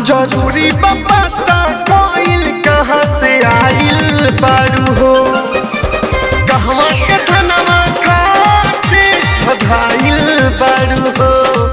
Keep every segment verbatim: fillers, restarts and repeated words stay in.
जरूरी बाबा कोइल कहाँ से आइल बारू हो, कहवा के धनवा खाके बधाइल बारू हो।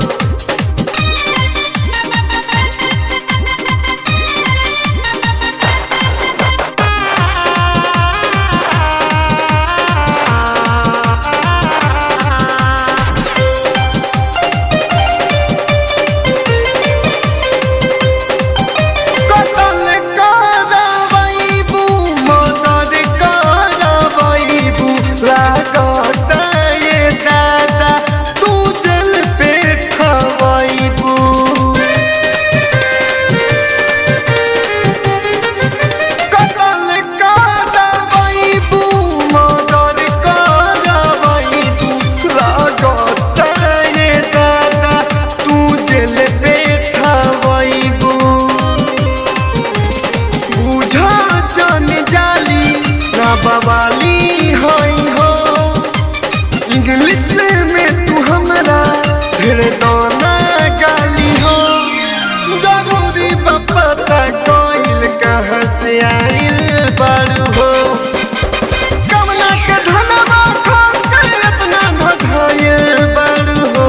बवाली होई हो इंग्लिश में तू हमरा ढेर दोना गाली हो। जरूरी पता कोइल कहाँ से आइल बारू हो, कमला के धनवा खाके इतना बधाइल बारू हो।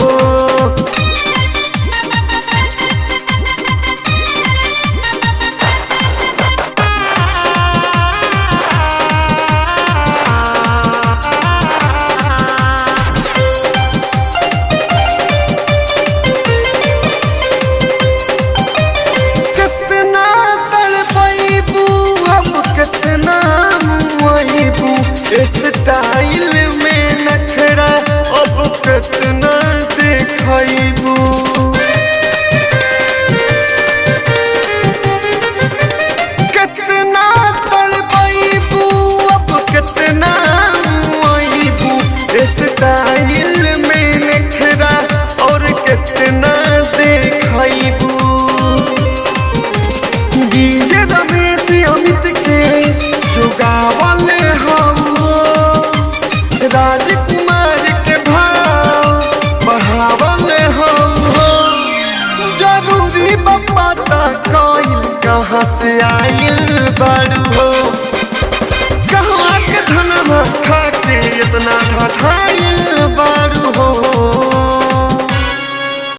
स्टाइल में नखरा अब कितना देखबू, कितना तड़पबू अब कितना मुआइबू। स्टाइल में नखरा और कितना देखबू। डीजे रमेश अमित के जुगावल हम राजकुमार के भाव बढ़ावल हम हो। जरूरी पता कोइल कहाँ से आइल बारू हो, कहवा के धनवा खाके इतना बधाइल